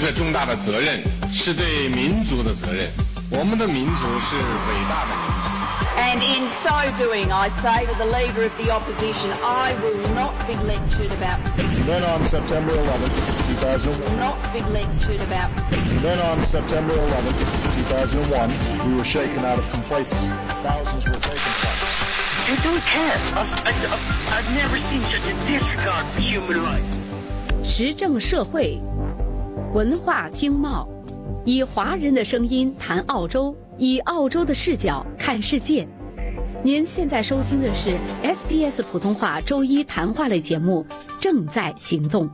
个重大的责任是对民族的责任，我们的民族是伟大的民族。 And in so doing, I say to the leader of the opposition, I will not be lectured about. Then on September 11th, 2001. Not be lectured about. Then on September 11th, 2001, we were shaken out of complacency. Thousands were taken from us. You don't care. I've never seen such a disregard for human life. 时政社会，文化经贸，以华人的声音谈澳洲，以澳洲的视角看世界。您现在收听的是 SBS 普通话周一谈话类节目《正在行动》。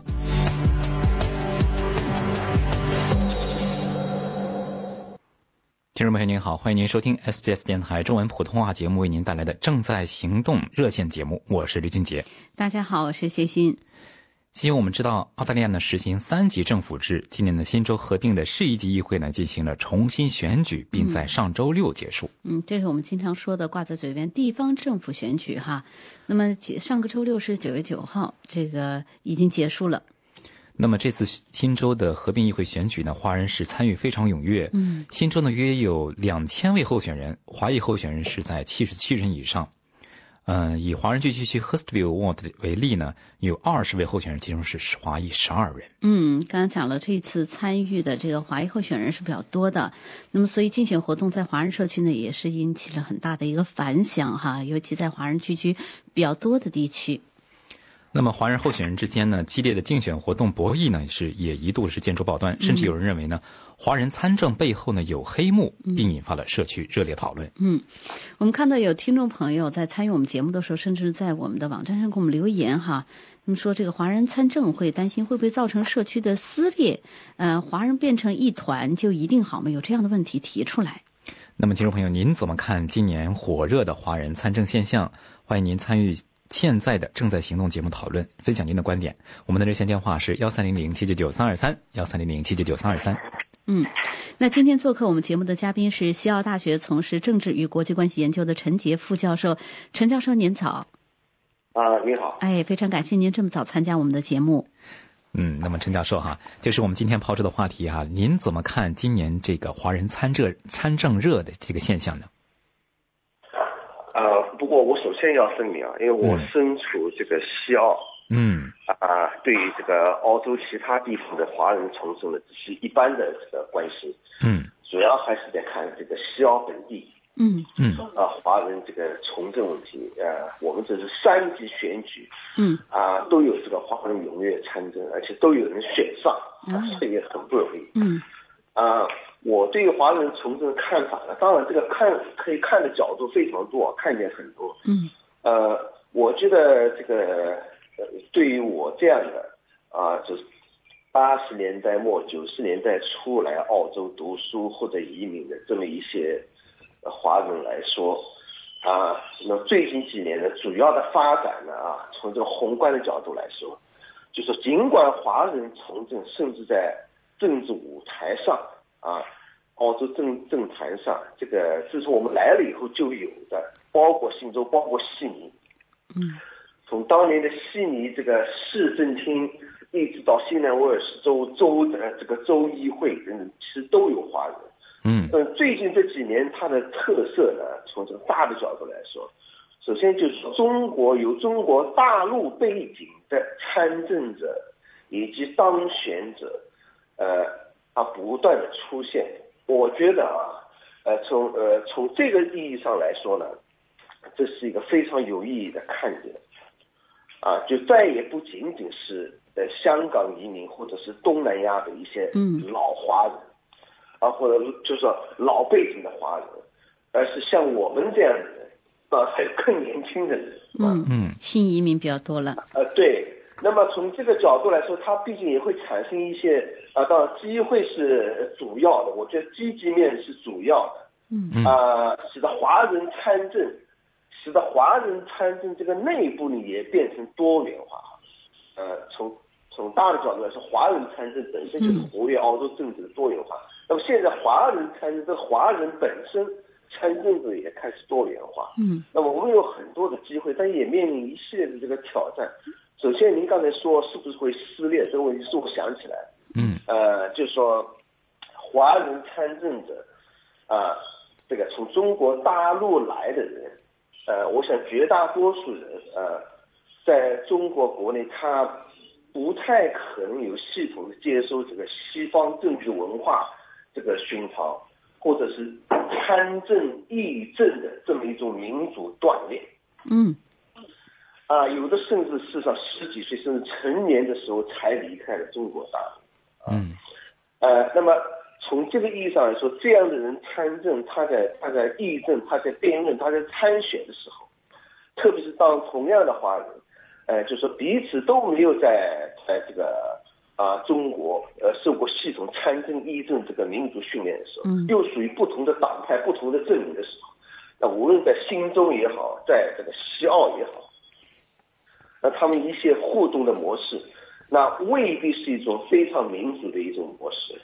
听众朋友您好，欢迎您收听 SBS 电台中文普通话节目为您带来的《正在行动》热线节目，我是吕俊杰。 大家好，我是谢欣。 今天我们知道，澳大利亚呢实行3级政府制，今年的新州合并的市一级议会呢进行了重新选举，并在上周六结束。 这是我们经常说的挂在嘴边地方政府选举哈。那么上个周六是9月9号，这个已经结束了。 那么这次新州的合并议会选举呢，华人是参与非常踊跃。新州呢约有2000位候选人，华裔候选人是在77人以上。以华人聚居区 Hurstville Ward 为例呢，有20位候选人，其中是华裔12人。 刚刚讲了，这次参与的这个华裔候选人是比较多的，那么所以竞选活动在华人社区呢也是引起了很大的一个反响哈，尤其在华人聚居比较多的地区。 那么华人候选人之间呢激烈的竞选活动博弈呢也一度是见诸报端，甚至有人认为呢华人参政背后呢有黑幕，并引发了社区热烈讨论。 我们看到有听众朋友在参与我们节目的时候，甚至在我们的网站上给我们留言哈，那么说这个华人参政会担心会不会造成社区的撕裂，华人变成一团就一定好吗？有这样的问题提出来。 那么听众朋友，您怎么看今年火热的华人参政现象？欢迎您参与现在的正在行动节目讨论，分享您的观点。我们的热线电话是1300-799-323，1300-799-323。 那今天做客我们节目的嘉宾是西澳大学从事政治与国际关系研究的陈杰副教授。陈教授您早。 你好。 非常感谢您这么早参加我们的节目。 那么陈教授哈，就是我们今天抛出的话题哈，您怎么看今年这个华人参政热的这个现象呢？ 不过我首先要声明因为我身处这个西澳，对于这个澳洲其他地方的华人从政的只是一般的这个关心，主要还是在看这个西澳本地，华人这个从政问题，我们这是3级选举，都有这个华人踊跃参政，而且都有人选上，这也很不容易，我对于华人从政的看法呢，当然这个可以看的角度非常多，看见很多。我觉得这个对于我这样的就是80年代末90年代初来澳洲读书或者移民的这么一些华人来说，那最近几年的主要的发展呢从这个宏观的角度来说，就是尽管华人从政甚至在政治舞台上澳洲政坛上，这个自从我们来了以后就有的，包括新州，包括悉尼，从当年的悉尼这个市政厅，一直到新南威尔士州的这个州议会等等，其实都有华人。最近这几年它的特色呢，从这个大的角度来说，首先就是有中国大陆背景的参政者以及当选者，不断的出现。我觉得从这个意义上来说呢，这是一个非常有意义的看点，就再也不仅仅是香港移民或者是东南亚的一些老华人，或者就是说老背景的华人，而是像我们这样的人，还有更年轻的人， 新移民比较多了。 对。那么从这个角度来说，它毕竟也会产生一些当然机会是主要的，我觉得积极面是主要的，使得华人参政这个内部呢也变成多元化。从大的角度来说，华人参政本身就是活跃澳洲政治的多元化。那么现在华人参政，这个华人本身参政者也开始多元化。那么我们有很多的机会，但也面临一系列的这个挑战。 首先您刚才说是不是会撕裂这个问题，是我想起来，就是说华人参政者这个从中国大陆来的人，我想绝大多数人在中国国内他不太可能有系统的接收这个西方政治文化这个熏陶，或者是参政议政的这么一种民主锻炼。有的甚至事实上10几岁甚至成年的时候才离开了中国大陆。那么从这个意义上来说，这样的人参政，他在议政，他在辩论，他在参选的时候，特别是当同样的华人，就是说彼此都没有在这个中国受过系统参政议政这个民主训练的时候，又属于不同的党派、不同的阵营的时候，那无论在新州也好，在这个西澳也好，那他们一些互动的模式，那未必是一种非常民主的一种模式。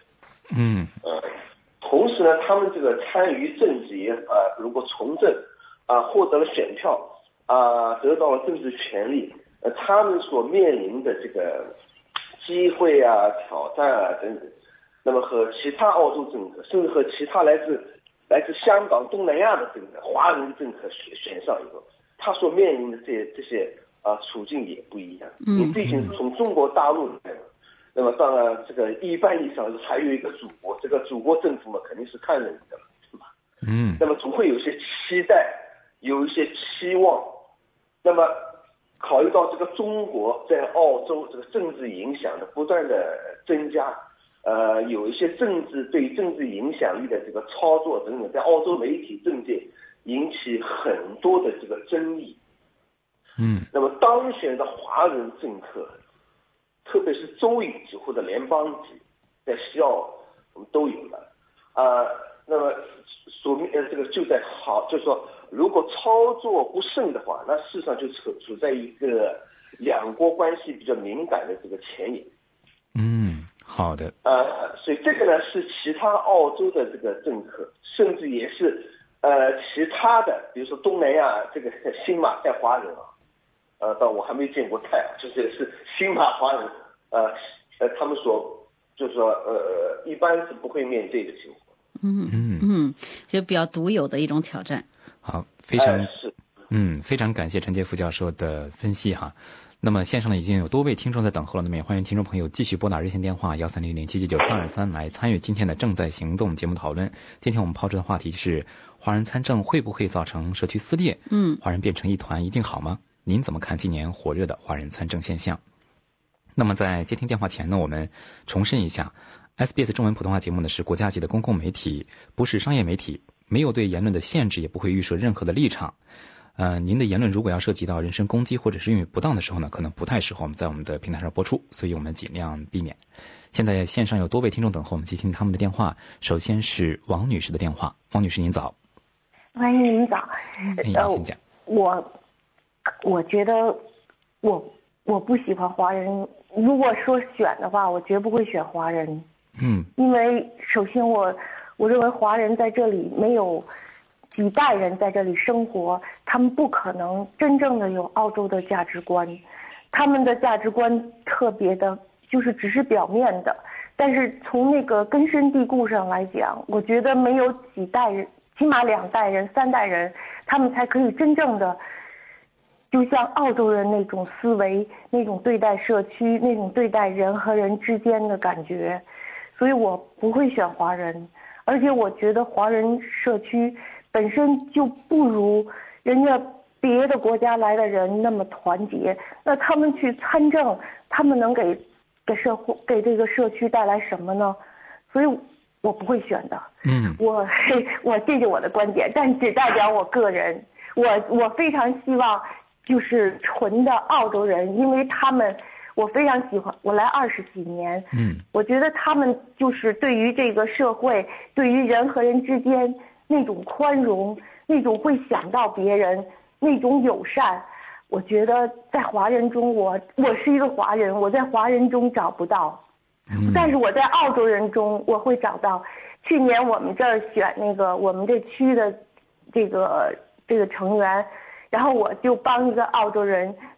同时呢，他们这个参与政治也如果从政获得了选票得到了政治权利，他们所面临的这个机会挑战等等，那么和其他澳洲政客，甚至和其他来自香港、东南亚的这个华人政客选上以后，他所面临的这些处境也不一样。你毕竟是从中国大陆来的，那么当然这个一般意义上还有一个祖国，这个祖国政府嘛肯定是看着你的，对吧？那么总会有些期待，有一些期望。那么考虑到这个中国在澳洲这个政治影响的不断的增加，有一些对政治影响力的这个操作等等，在澳洲媒体政界引起很多的这个争议。那么当选的华人政客，特别是州议级或者联邦级，在西澳我们都有了那么这个就是说，如果操作不慎的话，那事实上就处在一个两国关系比较敏感的这个前沿。 好的。 所以这个呢是其他澳洲的这个政客，甚至也是其他的，比如说东南亚这个新马泰华人但我还没见过泰就是新马华人他们就是说一般是不会面对的情况。 就比较独有的一种挑战。 好，非常感谢陈杰副教授的分析哈。那么线上呢已经有多位听众在等候了，那么也欢迎听众朋友继续拨打热线电话13007799-323来参与今天的正在行动节目讨论。今天我们抛出的话题是华人参政会不会造成社区撕裂？华人变成一团一定好吗？您怎么看今年火热的华人参政现象？那么在接听电话前呢，我们重申一下， SBS 中文普通话节目呢是国家级的公共媒体，不是商业媒体，没有对言论的限制，也不会预设任何的立场。您的言论如果要涉及到人身攻击或者是用语不当的时候呢，可能不太适合我们在我们的平台上播出，所以我们尽量避免。现在线上有多位听众等候，我们接听他们的电话。首先是王女士的电话。王女士您早。 欢迎您早。 请讲。 我觉得我不喜欢华人，如果说选的话，我绝不会选华人。因为首先我认为华人在这里没有几代人在这里生活，他们不可能真正的有澳洲的价值观，他们的价值观特别的，就是只是表面的，但是从那个根深蒂固上来讲，我觉得没有几代人，起码2代人、3代人，他们才可以真正的就像澳洲人那种思维，那种对待社区，那种对待人和人之间的感觉。所以我不会选华人，而且我觉得华人社区本身就不如人家别的国家来的人那么团结，那他们去参政，他们能给这个社区带来什么呢？所以我不会选的。我这是我的观点，但只代表我个人。我非常希望就是纯的澳洲人，因为他们我非常喜欢，我来20几年，我觉得他们就是对于这个社会，对于人和人之间那种宽容，那种会想到别人，那种友善，我觉得在华人中，我是一个华人，我在华人中找不到，但是我在澳洲人中我会找到。去年我们这儿选那个我们这区的这个成员，然后我就帮一个澳洲人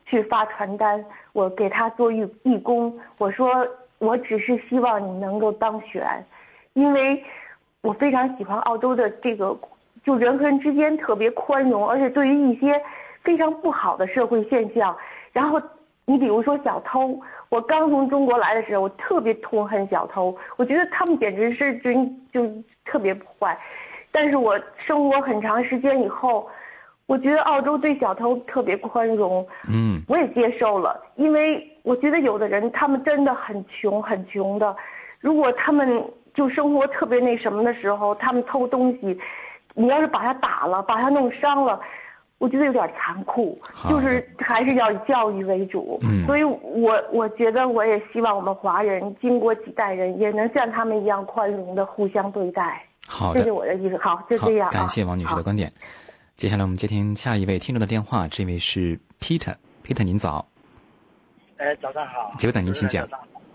去发传单，我给他做义工。我说我只是希望你能够当选，因为我非常喜欢澳洲的这个，就人和人之间特别宽容，而且对于一些非常不好的社会现象，然后你比如说小偷，我刚从中国来的时候，我特别痛恨小偷，我觉得他们简直是就特别坏。但是我生活很长时间以后，我觉得澳洲对小偷特别宽容，我也接受了，因为我觉得有的人他们真的很穷的，如果他们就生活特别那什么的时候，他们偷东西，你要是把他打了，把他弄伤了，我觉得有点残酷，就是还是要以教育为主。所以我觉得我也希望我们华人经过几代人也能像他们一样宽容的互相对待。 好的， 这是我的意思。好，就这样。 感谢王女士的观点。接下来我们接听下一位听众的电话，这位是 Peter， 您早。 早上好。 久等您请讲。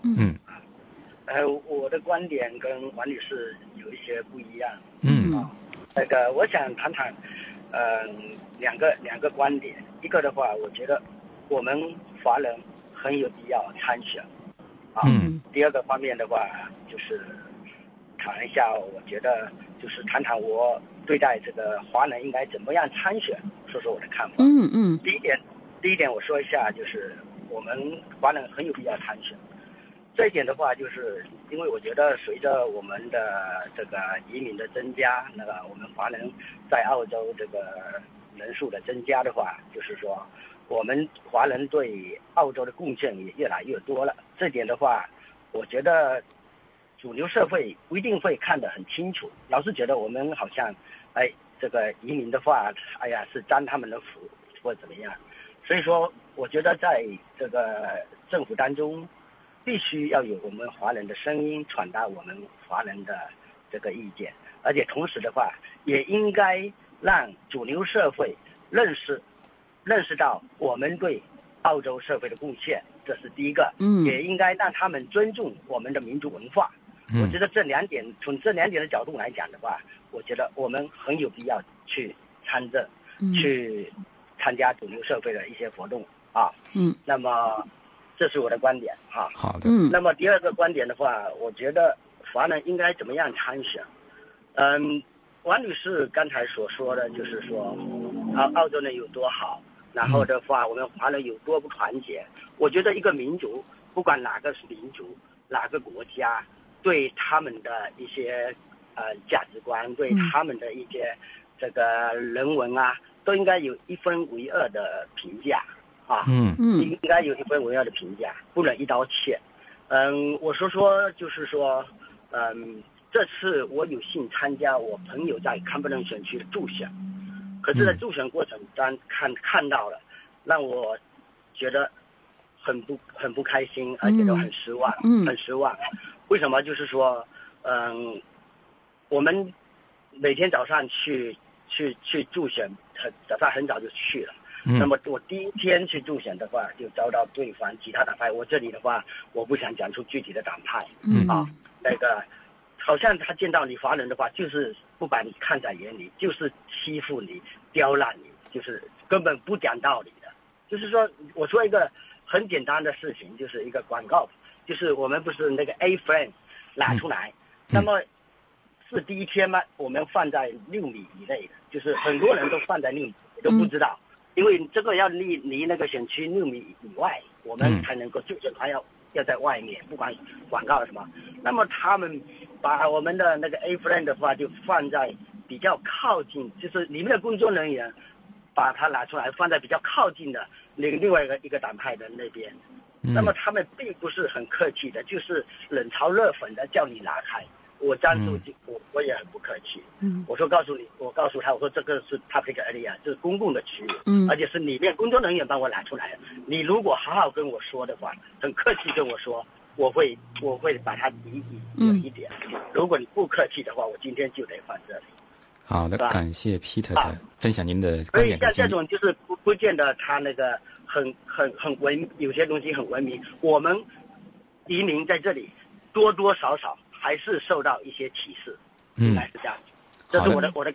我的观点跟王女士有一些不一样。我想谈谈，两个观点。一个的话，我觉得我们华人很有必要参选。第二个方面的话，就是谈一下，我觉得就是谈谈我对待这个华人应该怎么样参选，说说我的看法。第一点我说一下，就是我们华人很有必要参选。这一点的话，就是因为我觉得随着我们的这个移民的增加，那个我们华人在澳洲这个人数的增加的话，就是说我们华人对澳洲的贡献也越来越多了。这点的话，我觉得主流社会不一定会看得很清楚，老是觉得我们好像，这个移民的话，是沾他们的福或怎么样。所以说，我觉得在这个政府当中，必须要有我们华人的声音传达我们华人的这个意见，而且同时的话，也应该让主流社会认识到我们对澳洲社会的贡献，这是第一个。也应该让他们尊重我们的民族文化。我觉得从这两点的角度来讲的话，我觉得我们很有必要去参政，去参加主流社会的一些活动啊。那么这是我的观点哈。 好的。 那么第二个观点的话，我觉得华人应该怎么样参选？王女士刚才所说的就是说，澳洲人有多好，然后的话，我们华人有多不团结。我觉得一个民族，不管哪个民族、哪个国家，对他们的一些价值观，对他们的一些这个人文啊，都应该有1分为2的评价啊。应该有1分为2的评价，不能一刀切。我就是说，这次我有幸参加我朋友在康布伦选区的助选，可是在助选过程中看到了，让我觉得很不开心，而且都很失望，很失望。为什么？就是说，我们每天早上去助选，早上很早就去了。那么我第一天去助选的话，就遭到对方其他党派。我这里的话，我不想讲出具体的党派。那个好像他见到你华人的话，就是不把你看在眼里，就是欺负你、刁难你，就是根本不讲道理的。就是说，我说一个很简单的事情，就是一个广告，就是我们不是那个 A friend 拿出来，那么是第一天嘛，我们放在6米以内的，就是很多人都放在6米都不知道，因为这个要离那个选区6米以外，我们才能够助选团要在外面，不管广告什么。那么他们把我们的那个 A friend 的话就放在比较靠近，就是里面的工作人员把它拿出来放在比较靠近的另外一个党派的那边。那么他们并不是很客气的，就是冷嘲热讽的叫你拿开。我当时我也很不客气。我告诉他，我说这个是 public area， 这是公共的区域，而且是里面工作人员帮我拿出来的。你如果好好跟我说的话，很客气跟我说，我会把它移一点。如果你不客气的话，我今天就得放这里。 好的，感谢 Peter 的分享您的观点。 所以像这种就是不见得他那个很文，有些东西很文明。我们移民在这里多多少少还是受到一些歧视，应该是这样。这是我的感受。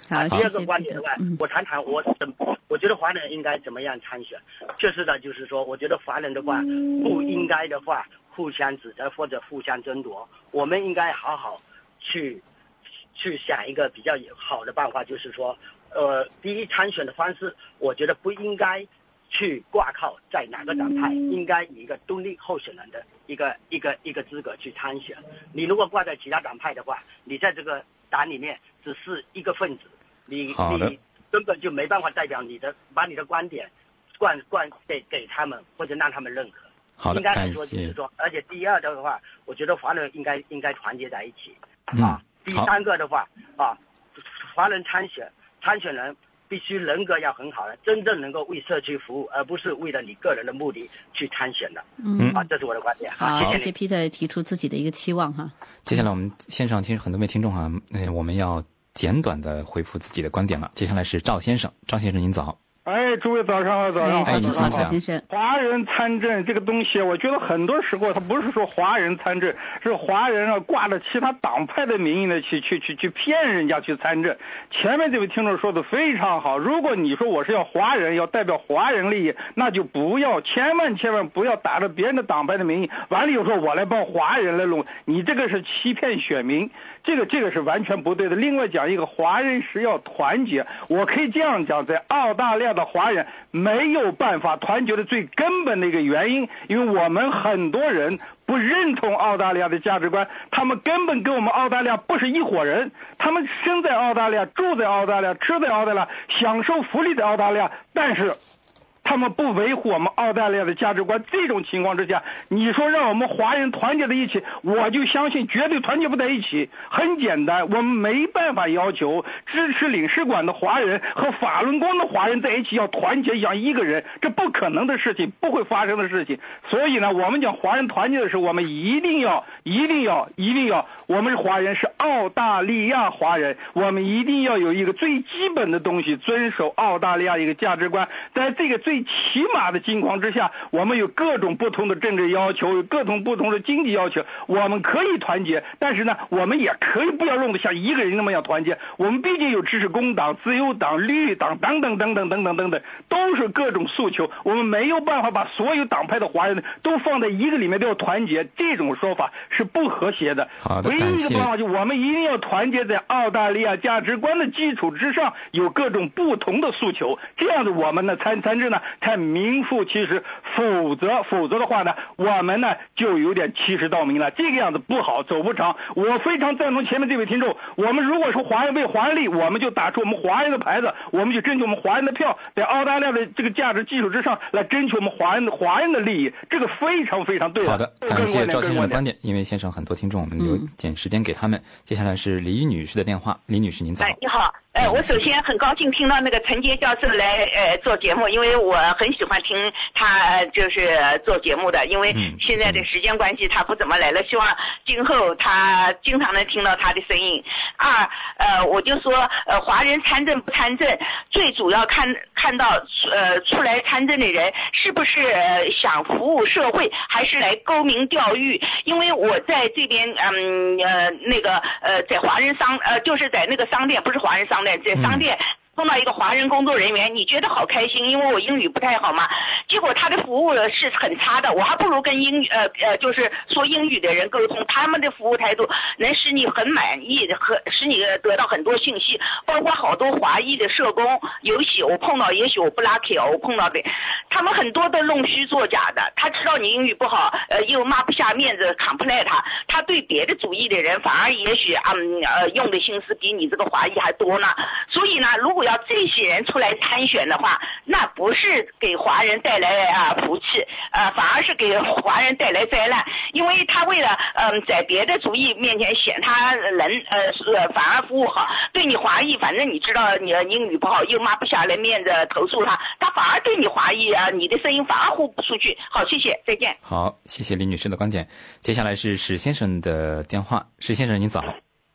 第二个观点的话，我谈谈我觉得华人应该怎么样参选。就是的，就是说，我觉得华人的话不应该的话互相指责或者互相争夺，我们应该好好去想一个比较好的办法，就是说，第一参选的方式，我觉得不应该去挂靠在哪个党派，应该以一个独立候选人的一个资格去参选。你如果挂在其他党派的话，你在这个党里面只是一个分子，你根本就没办法代表把你的观点灌给他们，或者让他们认可。 好的， 应该来说就是说，而且第二的话，我觉得华人应该团结在一起第三个的话华人参选人必须人格要很好的，真正能够为社区服务，而不是为了你个人的目的去参选的。这是我的观点。 好，谢谢 Peter 提出自己的一个期望哈。 接下来我们线上听很多位听众我们要简短的回复自己的观点了。接下来是赵先生，赵先生您早。 诸位早上好，早上好， 您好， 赵先生。 华人参政这个东西，我觉得很多时候他不是说华人参政，是华人挂着其他党派的名义呢去骗人家去参政。前面这位听众说的非常好，如果你说我是要华人，要代表华人利益，那就千万不要打着别人的党派的名义，完了又说我来帮华人来弄，你这个是欺骗选民，这个是完全不对的。另外讲一个，华人是要团结，我可以这样讲，在澳大利亚的华人没有办法团结的最根本的一个原因，因为我们很多人不认同澳大利亚的价值观，他们根本跟我们澳大利亚不是一伙人，他们生在澳大利亚，住在澳大利亚，吃在澳大利亚，享受福利在澳大利亚，但是他们不维护我们澳大利亚的价值观。这种情况之下，你说让我们华人团结在一起，我就相信绝对团结不在一起。很简单，我们没办法要求支持领事馆的华人和法轮功的华人在一起要团结像一个人，这不可能的事情，不会发生的事情。所以呢，我们讲华人团结的时候，我们一定要，我们华人是澳大利亚华人，我们一定要有一个最基本的东西，遵守澳大利亚一个价值观。在这个最起码的情况之下，我们有各种不同的政治要求，有各种不同的经济要求，我们可以团结，但是呢，我们也可以不要弄得像一个人那么样团结。我们毕竟有支持工党、自由党、绿党等等，都是各种诉求，我们没有办法把所有党派的华人都放在一个里面都要团结，这种说法是不和谐的。唯一一个办法就是我们一定要团结在澳大利亚价值观的基础之上，有各种不同的诉求，这样子我们呢参政呢才名副其实，否则的话呢，我们呢就有点欺世盗名了，这个样子不好，走不长。我非常赞同前面这位听众，我们如果说华人为华人利，我们就打出我们华人的牌子，我们就争取我们华人的票，在澳大利亚的这个价值基础之上来争取我们华人的利益，这个非常非常对的。 好的，感谢赵先生的观点。因为线上很多听众，我们留点时间给他们。接下来是李女士的电话，李女士您早。 你好。我首先很高兴听到那个陈杰教授来做节目，因为我很喜欢听他就是做节目的，因为现在的时间关系他不怎么来了，希望今后他经常能听到他的声音。我就说华人参政不参政，最主要看到出来参政的人是不是想服务社会，还是来沽名钓誉。因为我在这边在华人就是在那个商店，不是华人商店，在商店碰到一个华人工作人员，你觉得好开心，因为我英语不太好嘛，结果他的服务是很差的，我还不如跟就是说英语的人沟通，他们的服务态度能使你很满意，和使你得到很多信息，包括好多华裔的社工，也许我不 lucky 我碰到的，他们很多都弄虚作假的，他知道你英语不好，又抹不下面子 complain 他对别的主义的人反而也许用的心思比你这个华裔还多呢。所以呢，如果要这些人出来参选的话，那不是给华人带来福气，反而是给华人带来灾难，因为他为了在别的主义面前显他人反而服务好，对你华裔反正你知道你英语不好又抹不下来面子投诉他反而对你华裔你的声音反而呼不出去。好，谢谢，再见。 好，谢谢李女士的观点。接下来是史先生的电话，史先生您早。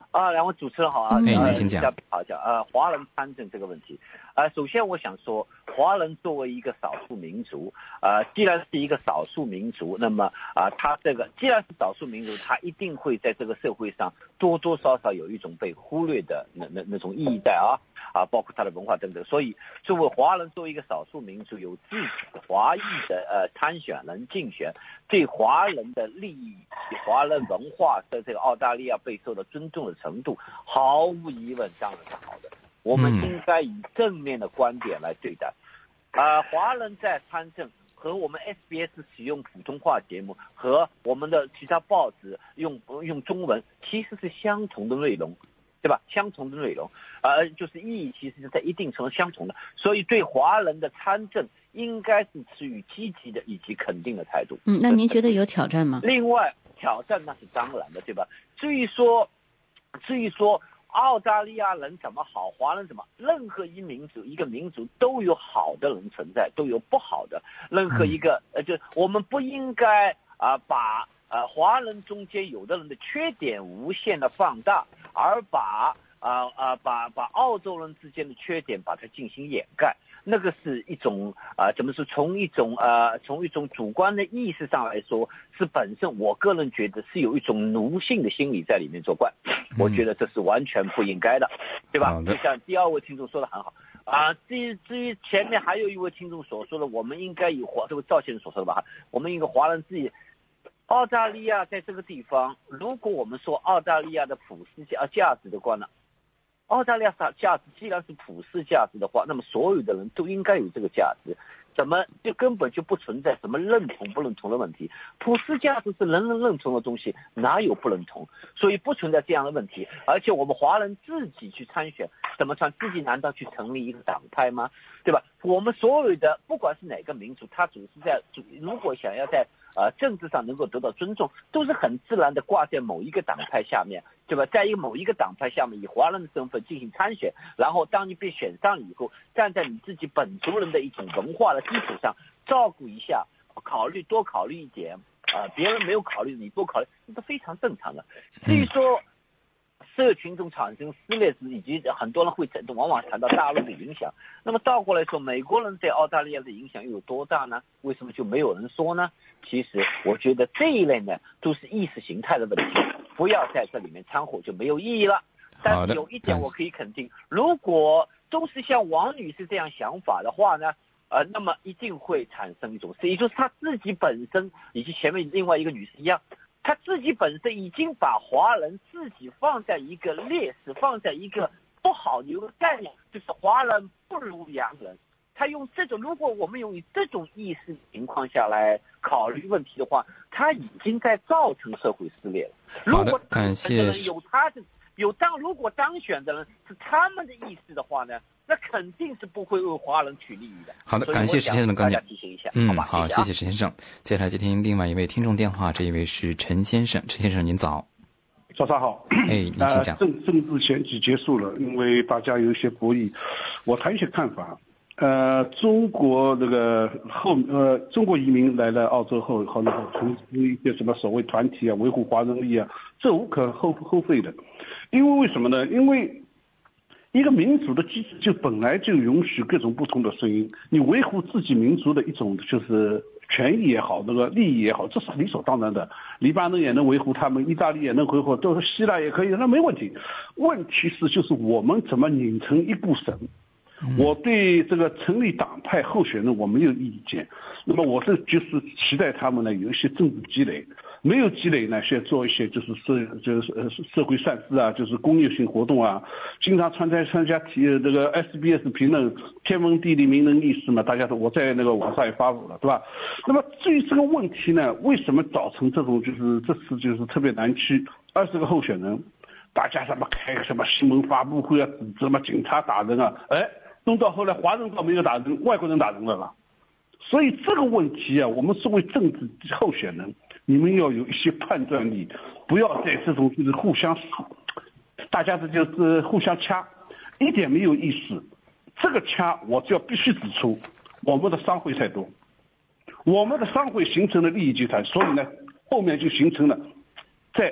两位主持人好啊， 您请讲。 好讲华人参政这个问题，首先我想说，华人作为一个少数民族，既然是一个少数民族，那么他这个既然是少数民族，他一定会在这个社会上多多少少有一种被忽略的那种意义在包括他的文化等等。所以作为华人，作为一个少数民族，有自己华裔的参选人竞选，对华人的利益、华人文化在这个澳大利亚备受的尊重的程度，毫无疑问当然是好的。我们应该以正面的观点来对待。华人在参政和我们 SBS 使用普通话节目和我们的其他报纸用中文其实是相同的内容，对吧？相同的内容，就是意义其实是在一定程度相同的。所以对华人的参政应该是持予积极的以及肯定的态度。 那您觉得有挑战吗？ 另外，挑战那是当然的，对吧？至于说澳大利亚人怎么好，华人怎么，任何一个民族都有好的人存在，都有不好的。任何一个就我们不应该把华人中间有的人的缺点无限的放大，而把澳洲人之间的缺点把它进行掩盖。那个是一种怎么说？从一种主观的意识上来说，是本身我个人觉得是有一种奴性的心理在里面作怪。我觉得这是完全不应该的，对吧？就像第二位听众说的很好至于前面还有一位听众所说的，我们应该以这位赵先生所说的吧，我们一个华人自己。澳大利亚在这个地方，如果我们说澳大利亚的普世价值的话呢，澳大利亚价值既然是普世价值的话，那么所有的人都应该有这个价值，怎么就根本就不存在什么认同不认同的问题？普世价值是人人认同的东西，哪有不认同？所以不存在这样的问题。而且我们华人自己去参选，怎么参？自己难道去成立一个党派吗？对吧？我们所有的不管是哪个民族，他如果想要在政治上能够得到尊重，都是很自然的挂在某一个党派下面，对吧？在某一个党派下面以华人的身份进行参选，然后当你被选上了以后，站在你自己本族人的一种文化的基础上照顾一下，多考虑一点别人没有考虑你多考虑，这是非常正常的。至于说社群中产生撕裂以及很多人会往往谈到大陆的影响，那么倒过来说，美国人在澳大利亚的影响又有多大呢？为什么就没有人说呢？其实我觉得这一类呢都是意识形态的问题，不要在这里面掺和就没有意义了。但是有一点我可以肯定，如果都是像王女士这样想法的话呢，那么一定会产生一种事，也就是她自己本身以及前面另外一个女士一样，她自己本身已经把华人自己放在一个劣势，放在一个不好的一个概念，就是华人不如洋人。他用如果我们用这种意识情况下来考虑问题的话，他已经在造成社会撕裂了。 好的，感谢。 如果当选的人是他们的意识的话呢，那肯定是不会为华人取利益的。 好的，感谢石先生的观点。 提醒一下， 好，谢谢石先生。接下来接听另外一位听众电话，这一位是陈先生。陈先生，您早。 早上好。 您请讲。 政治选举结束了，因为大家有一些博弈，我谈一些看法。中国中国移民来了澳洲后，从一些什么所谓团体维护华人利益这无可厚非的。因为什么呢？因为一个民主的机制就本来就允许各种不同的声音，你维护自己民族的一种就是权益也好，利益也好，这是理所当然的。黎巴嫩也能维护他们，意大利也能维护，都是希腊也可以，那没问题。问题是就是我们怎么拧成一股绳。我对这个成立党派候选人我没有意见，那么我就是期待他们呢有一些政治积累，没有积累呢，先做一些就是社会善事就是公益性活动经常参加这个 SBS 评论天文地理名人轶事嘛，大家都我在网上也发布了，对吧？那么至于这个问题呢，为什么造成这种就是这次就是特别难区20个候选人，大家开什么新闻发布会指责什么警察打人弄到后来华人倒没有打人，外国人打人了。所以这个问题我们作为政治候选人，你们要有一些判断力，不要在这种就是大家就是互相掐，一点没有意思。这个掐我就要必须指出，我们的商会太多，我们的商会形成了利益集团，所以呢后面就形成了在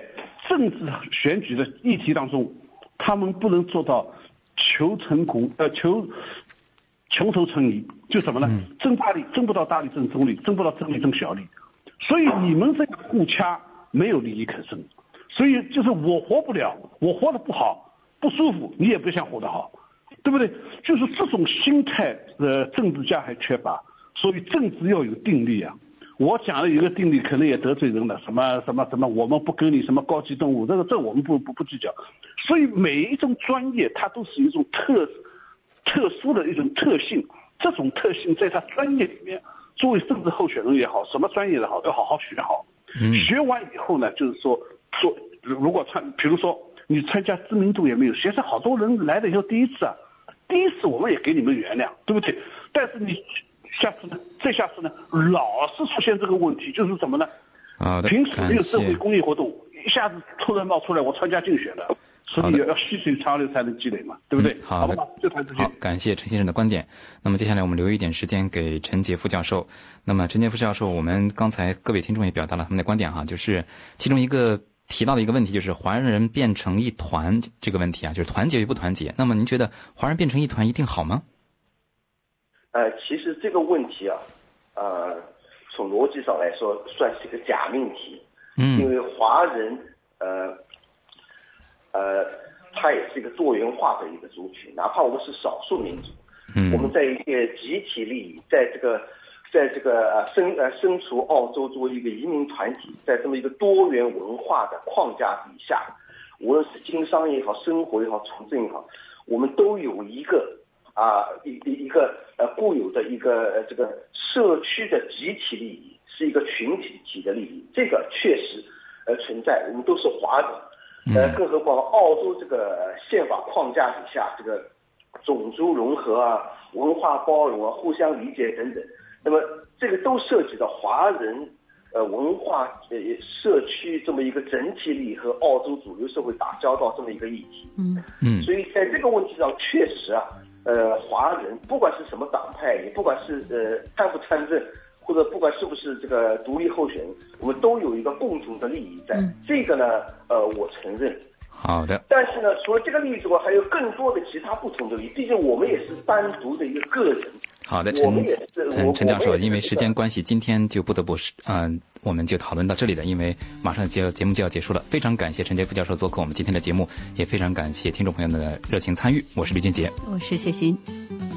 政治选举的议题当中，他们不能做到求成功，穷头成泥，就什么呢？争大利，争不到大利争中利，争不到中利争小利，所以你们这个互掐没有利益可生，所以就是我活不了，我活得不好，不舒服，你也不想活得好，对不对？就是这种心态的政治家还缺乏，所以政治要有定力啊。我讲了一个定力，可能也得罪人了，什么，我们不跟你什么高级动物，这我们不计较。所以每一种专业它都是一种特殊的一种特性，这种特性在他专业里面，作为政治候选人也好，什么专业也好，要好好学好。学完以后呢，就是说如果比如说你参加知名度也没有，现在好多人来了以后第一次我们也给你们原谅，对不对？但是你再下次呢，老是出现这个问题，就是什么呢？平时没有社会公益活动，一下子突然冒出来，我参加竞选了。所以要细水长流才能积累嘛，对不对？ 好的， 就谈这些。 好，感谢陈先生的观点。那么接下来我们留一点时间给陈杰副教授。那么陈杰副教授，我们刚才各位听众也表达了他们的观点哈，就是其中一个提到的一个问题，就是华人变成一团这个问题啊，就是团结与不团结。那么您觉得华人变成一团一定好吗？ 其实这个问题从逻辑上来说算是一个假命题。因为华人它也是一个多元化的一个族群，哪怕我们是少数民族，我们在一个集体利益，在这个身处澳洲作为一个移民团体，在这么一个多元文化的框架底下，无论是经商也好，生活也好，从政也好，我们都有一个固有的一个这个社区的集体利益，是一个群体的利益，这个确实存在，我们都是华人。更何况澳洲这个宪法框架底下，这个种族融合文化包容互相理解等等，那么这个都涉及到华人文化社区这么一个整体利益和澳洲主流社会打交道这么一个议题。所以在这个问题上，确实华人不管是什么党派，也不管是参不参政，或者不管是不是这个独立候选人，我们都有一个共同的利益在。这个呢，我承认。 好的。 但是呢，除了这个利益之外，还有更多的其他不同的利益。毕竟我们也是单独的一个个人。 好的，陈教授，因为时间关系，今天就不得不我们就讨论到这里了，因为马上节目就要结束了。非常感谢陈杰副教授做客我们今天的节目，也非常感谢听众朋友们的热情参与。我是吕俊杰， 我是谢欣。